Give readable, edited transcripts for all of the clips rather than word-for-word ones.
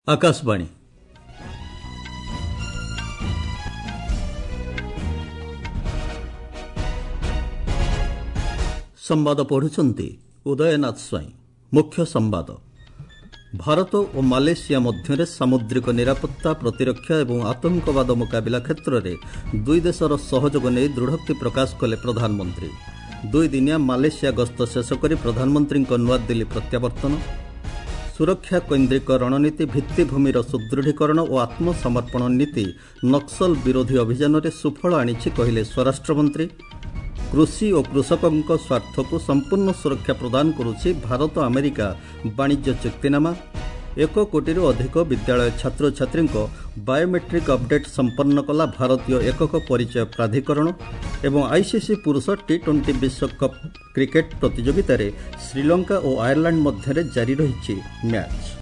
आकाशवाणी संवाद पढ़ुचंती उदयनाथ स्वाई। मुख्य संवाद। भारत और मालेशिया मध्य सामुद्रिक निरापत्ता प्रतिरक्षा और आतंकवाद मुकाबला क्षेत्र में दुई देशर सहयोग नहीं दृढ़ोक्ति प्रकाश कले प्रधानमंत्री। दुई दिनिया मालेशिया गस्त शेष कर प्रधानमंत्री नुआदिल्ली प्रत्यावर्तन। सुरक्षा केन्द्रिक रणनीति भित्तिभूमिर सुदृढ़ीकरण और आत्मसमर्पण नीति नक्सल विरोधी अभियान में सुफल आनी कहले स्वराष्ट्रमंत्री। कृषि और कृषकों स्वार्थ को संपूर्ण सुरक्षा प्रदान करुछि भारत अमेरिका वाणिज्य चुक्तिनामा। 1 कोटी अधिक विद्यालय छात्र छात्री बायोमेट्रिक अपडेट संपन्न कला भारतीय एकक परिचय प्राधिकरण। एवं आईसीसी पुरुष T20 विश्वकप क्रिकेट प्रतियोगिता रे श्रीलंका और आयरलैंड मध्य जारी रही मैच।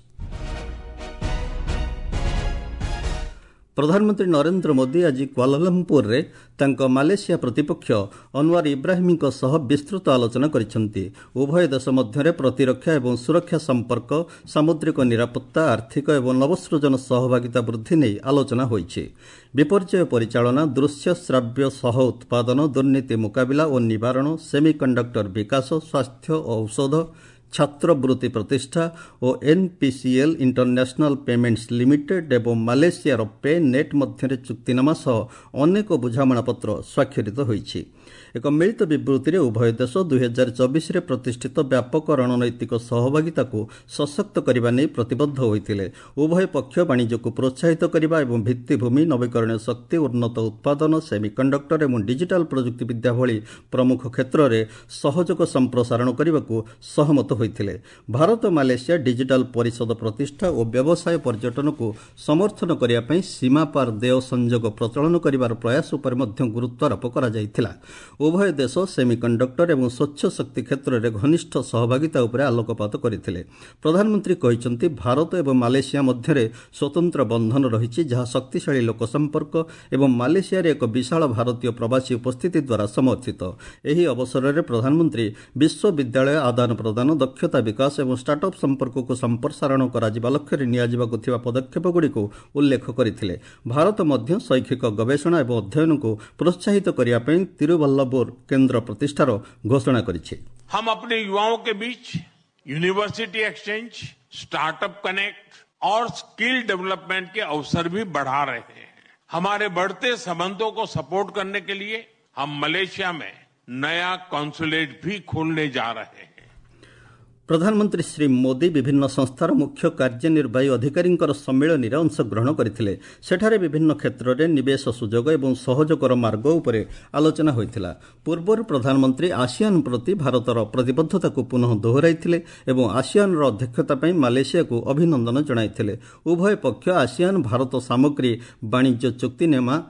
प्रधानमंत्री नरेंद्र मोदी आज क्वालालंपुर रे तांको मालेशिया प्रतिपक्ष अनवर इब्राहिमी सह विस्तृत आलोचना करिसेंती। उभय देश मध्य प्रतिरक्षा और सुरक्षा संपर्क, सामुद्रिक निरापत्ता, आर्थिक और नवसृजन सहभागिता वृद्धि नहीं आलोचना होईछि। विपर्यय परिचालना, दृश्य श्राव्य सह उत्पादन, दुर्नीति मुकाबला और निवारण, सेमीकंडक्टर विकास, स्वास्थ्य और औषध, छात्रवृत्ति प्रतिष्ठा और NPCL इंटरनेशनल पेमेंट्स लिमिटेड एवं मालेशियार पे नेट मध्य चुक्तिनामा सह अनेक बुझामणा पत्र स्वाक्षरित होईछि। एक मिलित विवृत्ति उभय देश 2024 रे प्रतिष्ठित व्यापक रणनैतिक सहभागिता को सशक्त करने नहीं प्रतिबद्ध होते। उभय पक्ष वाणिज्य को प्रोत्साहित करने और भित्तिभूमि, नवीकरणीय शक्ति, उन्नत उत्पादन, सेमीकंडक्टर और डिजिटल प्रजुक्ति विद्या भली प्रमुख क्षेत्र में सहयोग संप्रसारण करने को सहमत होते। भारत मालेशिया डिजिटल परिषद प्रतिष्ठा और व्यवसाय पर्यटन को समर्थन करने सीमा पार देय संयोग प्रचलन कर प्रयास पर गुरुत्वारोप कर उभय देश सेमीकंडक्टर और स्वच्छ शक्ति क्षेत्र में घनिष्ठ सहभागिता उपर आलोकपात करथिले। प्रधानमंत्री कहिसंती भारत और मालेशिया मध्य स्वतंत्र बंधन रही जहाँ शक्तिशाली लोक संपर्क और मालेशिया एक विशाल भारतीय प्रवासी उपस्थिति द्वारा समर्थित। एही अवसर में प्रधानमंत्री विश्वविद्यालय आदान प्रदान, दक्षता विकास और स्टार्टअप संपर्क को संप्रसारण करा लक्ष्य नियाजिबाकु थिबा पदक्षेपगुड़िक उल्लेख करथिले। भारत मध्य शैक्षिक गवेषणा और अध्ययन को प्रोत्साहित करने पर तिरुवल्लभपुर केंद्र प्रतिष्ठार घोषणा करिछि। हम अपने युवाओं के बीच यूनिवर्सिटी एक्सचेंज, स्टार्टअप कनेक्ट और स्किल डेवलपमेंट के अवसर भी बढ़ा रहे हैं। हमारे बढ़ते संबंधों को सपोर्ट करने के लिए हम मलेशिया में नया कॉन्सुलेट भी खोलने जा रहे हैं। प्रधानमंत्री श्री मोदी विभिन्न संस्थार मुख्य कार्यनिर्वाही अधिकारी सम्मेलन में अंशग्रहण करथिले। सेठारे विभिन्न क्षेत्र में निवेश सुजोग और सहयोगर मार्ग उपरे आलोचना होइथिला। पूर्व प्रधानमंत्री आसियान प्रति भारतर प्रतिबद्धता को पुनः दोहराइथिले और आसियान अध्यक्षता पर मालेशिया को अभिनंदन जणाइथिले। उभय पक्ष आसियान भारत सामग्री वाणिज्य चुक्तिनामा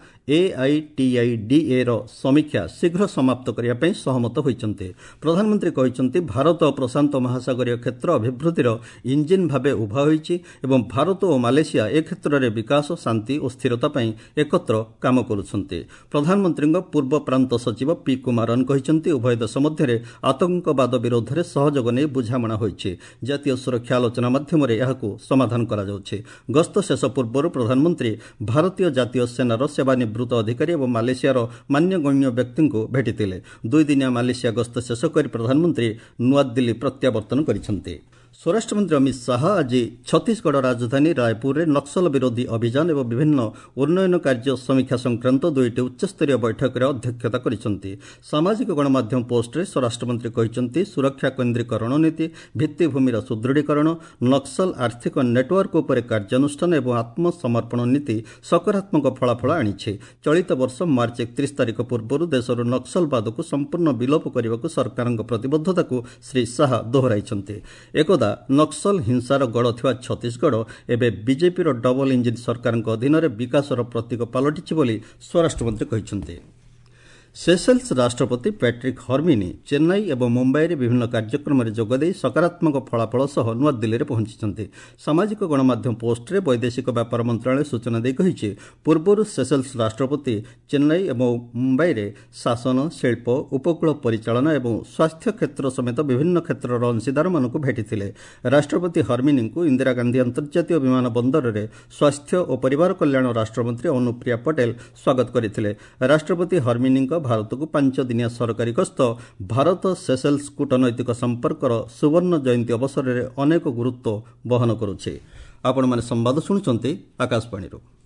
AITIDA रो समीक्षा शीघ्र समाप्त करने सहमत होइचंते। प्रधानमंत्री कहिसंती भारत और प्रशांत महासागरीय क्षेत्र अभिवृद्धिर इंजिन भावे उभा होइछि एवं भारत और मालेशिया ए क्षेत्र में विकास, शांति और स्थिरता पई एकत्र काम करुछंते। प्रधानमंत्री पूर्व प्रांत सचिव P कुमारन कहिसंती उभय देश मध्य आतंकवाद विरोध में सहयोग नहीं बुझामणा होइछि। जातीय सुरक्षा आलोचना माध्यम यहाकू समाधान करा जाउछि। गस्त शेष पूर्व प्रधानमंत्री भारतीय जातीय सेनार सेवानिवृत्त अधिकारी और मालेशियार मान्यगण्य व्यक्ति को भेटिथिले। 2 दिनिया मालेशिया गस्त शेष कर प्रधानमंत्री नुआदिल्ली प्रत्यावर्तन करिसेंते। स्वराष्ट्र मंत्री अमित शाह आज छत्तीसगढ़ राजधानी रायपुर में नक्सल विरोधी अभियान और विभिन्न उन्नयन कार्य समीक्षा संक्रांत 2टी उच्चस्तरीय बैठक में अध्यक्षता करिसेंती। सामाजिक गणमाध्यम पोस्ट में स्वराष्ट्र मंत्री कहिसंती सुरक्षा केन्द्रिक रणनीति, भित्तिभूमिर सुदृढ़ीकरण, नक्सल आर्थिक नेटवर्क उपर कार्यानुष्ठान और आत्मसमर्पण नीति सकारात्मक फलाफल आनिछि। चलित वर्ष मार्च 31 तारिख पूर्व देशर नक्सलवाद को संपूर्ण विलोप करने को सरकार प्रतिबद्धता को श्री शाह दोहराइछंती। एकदा नक्सल हिंसार गढ़ थिबा छत्तीसगढ़ एबे बीजेपी डबल इंजिन सरकार अधीन विकासर प्रतीक पलटिछि बोली स्वराष्ट्र मंत्री कहिसंती। सेसेल्स राष्ट्रपति पैट्रिक हर्मिनी चेन्नई और मुंबई में विभिन्न कार्यक्रम में जोगदे सकारात्मक फलाफल सह नुआदिल्ली में पहुंची। सामाजिक गणमाध्यम पोस्ट में वैदेशिक व्यापार मंत्रालय सूचना दे कही पूर्व सेसेल्स राष्ट्रपति चेन्नई और मुंबई में शासन शिल्प उपकूल परिचालना और स्वास्थ्य क्षेत्र समेत विभिन्न क्षेत्र अंशीदार मानक भेटी। राष्ट्रपति हर्मिनी को इंदिरा गांधी अंतर्जातीय विमान बंदर में स्वास्थ्य और परिवार कल्याण राष्ट्रमंत्री अनुप्रिया पटेल स्वागत करते। राष्ट्रपति हर्मिनी भारत को 5 दिनिया सरकारी गस्त भारत सेसेल्स कूटनैतिक संपर्कर सुवर्ण जयंती अवसर में अनेक गुरुत्व बहन करुछे। आपण माने संवाद सुनुचंती आकाशवाणी।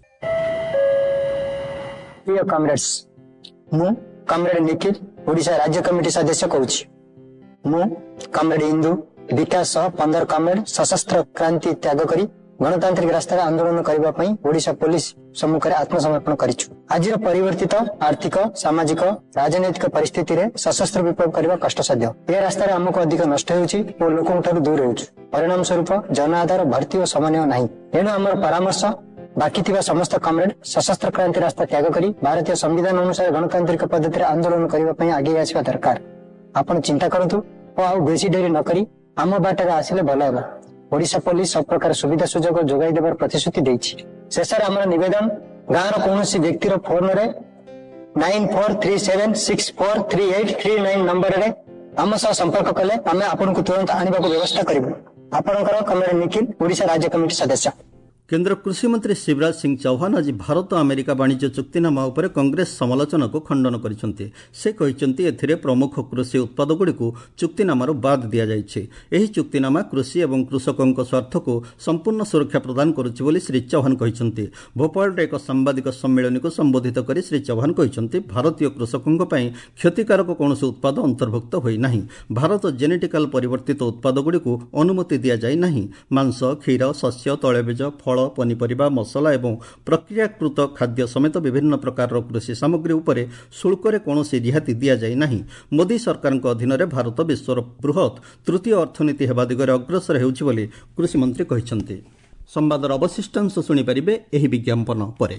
प्रिय कॉमरेड्स, मु कॉमरेड निखिल ओडिशा राज्य कमिटी सदस्य कहूछि। मु कॉमरेड इंदु विकास 15 कॉमरेड सशस्त्र क्रांति त्याग करी गणतांत्रिक रास्ता आंदोलन करबा पई ओडिशा पुलिस सम्मुख में आत्मसमर्पण करिछु। आज परिवर्तित आर्थिक सामाजिक राजनैतिक परिस्थिति रे सशस्त्र विप्लव करबा कष्टसाध्य। यह रास्ता आमको अधिक नष्ट होउछि और लोकंठारु दूर होउछि। परिणाम स्वरूप जन आधार भर्ती और समन्वय नाही। एनु हमर परामर्श बाकी थिबा समस्त कॉमरेड सशस्त्र क्रांति रास्ता त्याग करी भारतीय संविधान अनुसार गणतांत्रिक पद्धति रे आंदोलन करबा पई आगे आसीबा दरकार। आपण चिंता करंतु और आ बेसी देरी न करी आम बाटर आसिले भलो हेबा। ओडिशा पुलिस सब प्रकार सुविधा सुजोग जोगाई देबार प्रतिश्रुति देछि। शेषर हमर निवेदन गाँव कोनोसी व्यक्ति रो फोन रे 9437643839 नंबर रे हम सह संपर्क कले आमे आपन को तुरंत आनिबा को व्यवस्था करिबु। आपनकर कॉमरेड निखिल ओडिशा राज्य कमिटी सदस्य। केन्द्र कृषि मंत्री शिवराज सिंह चौहान आज भारत अमेरिका वाणिज्य चुक्तिनामा उपर कांग्रेस समालोचना को खंडन करछन्ते। से कहिसन्ते एथिरे प्रमुख कृषि उत्पादगुड़िक चुक्तिनामार बाद दिया जाइछे। एही चुक्तिनामा कृषि एवं कृषकक स्वार्थ को संपूर्ण सुरक्षा प्रदान करुछि बोली श्री चौहान कहिसन्ते। भोपाल एक सांबादिक सम्मेलन को संबोधित करी श्री चौहान कहिसन्ते भारतीय कृषकक पई क्षतिकारक कौनसी उत्पाद अंतर्भुक्त होई नाही। भारत जेनेटिकल परिवर्तित उत्पादगुड़िक अनुमति दिया जाय नाही। मांस, क्षीर, शस्य, तैलबीज, फल, पनीपरिबा, मसला एवं प्रक्रियाकृत खाद्य समेत विभिन्न प्रकार कृषि सामग्री उपरे शुल्क कौनसी रिहाती दिया जाय नाही। मोदी सरकार अधीन में भारत विश्वर बृहत तृतीय अर्थनीति हेबा दिगरे अग्रसर हेउछि बोली कृषि मंत्री कहिसन्ते। संवादर अवशिष्टांश सुनि परिबे एही विज्ञापन परे।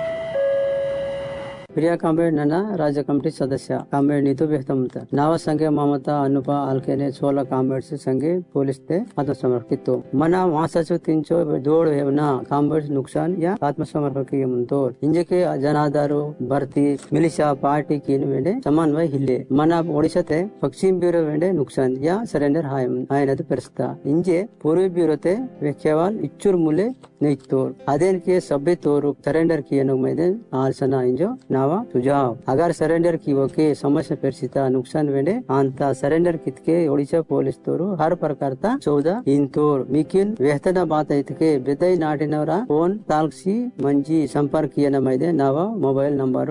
प्रिय कॉमरेड नना राज्य कमिटी सदस्य कॉमरेड नीतू व्यक्तमत नाव संगे ममता अनुपा अलकेने 16 कॉमरेड्स संगे पुलिस ते आत्मसमर्पित मना वासचो 300 दौड़ हेवना कॉमरेड्स नुकसान या आत्मसमर्पण मुंतोर इंजे के जनादारो भर्ती मिलिशिया पार्टी की वेंडे समन्वय हिल्ले मना ओडिशा ते पश्चिम ब्यूरो वेंडे नुकसान या सरेंडर आयनद परिस्ता इंजे पूर्वी ब्यूरो ते वेखेवाल इच्चुर मुले नेतोर अदेन के सभ्य तोर सरेंडर किए नुमेदे आलसना इंजो सुझाव अगर सरेंडर की के समस्या परिस्थिति नुकसान वेंडे अंता सरेंडर कितके ओडिशा पुलिस तोरू हर प्रकार 14 इंतोर मिकिन वेतन बात के बेदई नाटिनवरा फोन तालसी मंजी संपर्क किए नमैदे नवा मोबाइल नंबर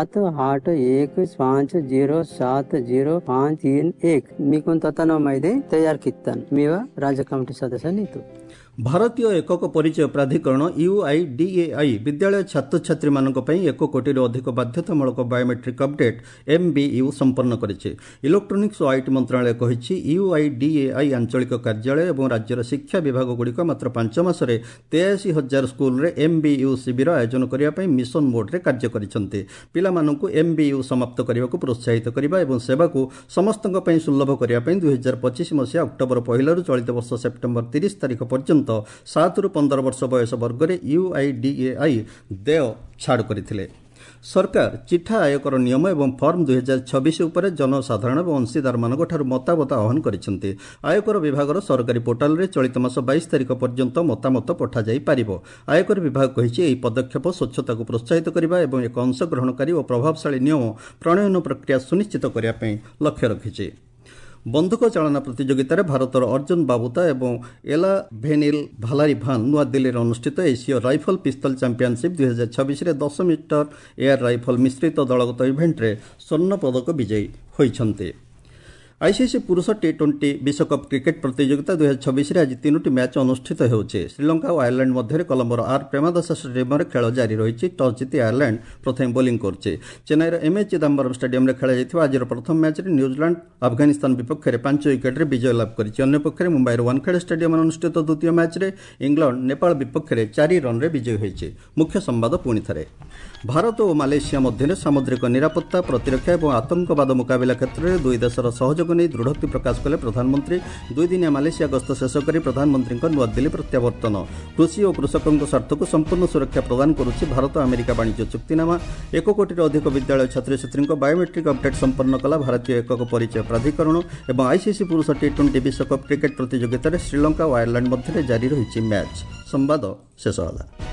7815070531 मिकुन ततन मैदे तैयार कितन मेवा राज्य कमिटी सदस्य नीतू। भारतीय एकक परिचय प्राधिकरण UIDAI विद्यालय छात्र छात्री मानक पई 1 कोटी अधिक बाध्यतामूलक बायोमेट्रिक अपडेट MBU संपन्न करिছে। इलेक्ट्रोनिक्स और आईटी मंत्रालय कहिछि UIDAI आंचलिक कार्यालय और राज्यर शिक्षा विभाग गुड़िक मात्र 5 मासरे 83,000 स्कूल रे MBU शिविर आयोजन करिया पई मिशन मोड रे कार्य करिसन्ते। पिला मानकु MBU समाप्त करिबाकु प्रोत्साहित करिबा एवं सेवा को समस्तक पई सुलभ करिया पई 2025 मसिया अक्टोबर 1 रु चलित वर्ष सेप्टेम्बर 30 तारिख पर्यंत 7 रु 15 वर्ष बयस वर्ग रे UIDAI देय छाड़ करथिले। सरकार चिठा आयकर नियम एवं फॉर्म 2026 उपरे जनसाधारण और अंशीदार मानक ठारू मतामत आह्वान करिसेंते। आयकर विभाग सरकारी पोर्टाल रे चलित मास 22 तारिख पर्यंत मतामत पठा जाई पारिबो। आयकर विभाग कहिछि एही पदक्षेप स्वच्छता को प्रोत्साहित करिबा एवं एक अंशग्रहणकारी और प्रभावशाली नियम प्रणयन प्रक्रिया सुनिश्चित करिया पई लक्ष्य रखिछि। बंधुक चालना प्रतियोगितार भारतर अर्जुन बाबुता और एला भेनिल भालारी भान नुआदिल्ली अनुष्ठित एशिया राइफल पिस्तल चैंपियनशिप 2026 रे 10 मीटर एयर राइफल मिश्रित दलगत इभेंट रे स्वर्ण पदक विजयी होइछन्ते। आईसीसी पुरुष T20 विश्वकप क्रिकेट प्रतियोगिता 2026 आज 3टी मैच अनुष्ठित होउछि। श्रीलंका और आयरलैंड मध्य कोलंबोर आर प्रेमदासा स्टेडियम रे खेल जारी रही। टॉस जीति आयरलैंड प्रथम बोलिंग करछि। चेन्नईर एमए चिदम्बरम स्टेडियम रे खेल जाइथिबा आज प्रथम मैच रे न्यूजीलैंड अफगानिस्तान विपक्ष में 5 विकेट रे विजय लाभ करिछि। अन्य पक्षरे मुंबईर वानखेड़े स्टेडियम अनुष्ठित द्वितीय मैच रे इंग्लैंड नेपाल विपक्ष में 4 रन रे विजय होइछि। मुख्य संवाद पुणी थरे। भारत और मालयेशिया मध्य सामुद्रिक निरापत्ता प्रतिरक्षा और आतंकवाद मुकाबला क्षेत्र में दुई देशर सहयोग नहीं दृढ़ोक्ति प्रकाश कले प्रधानमंत्री। 2 दिनिया मालयेशिया गस्त शेष कर प्रधानमंत्री नुआदिल्ली प्रत्यावर्तन। कृषि और कृषकों स्वार्थ को संपूर्ण सुरक्षा प्रदान करुछि भारत अमेरिका वाणिज्य चुक्तिनामा। 1 कोटी अधिक विद्यालय छात्र छात्री बायोमेट्रिक अपडेट संपन्न कला भारतीय एकक परिचय प्राधिकरण। और आईसीसी पुरुष T20 विश्वकप क्रिकेट प्रतियोगिता श्रीलंका और आयरलैंड मध्य जारी रही मैच। संवाद शेष होला।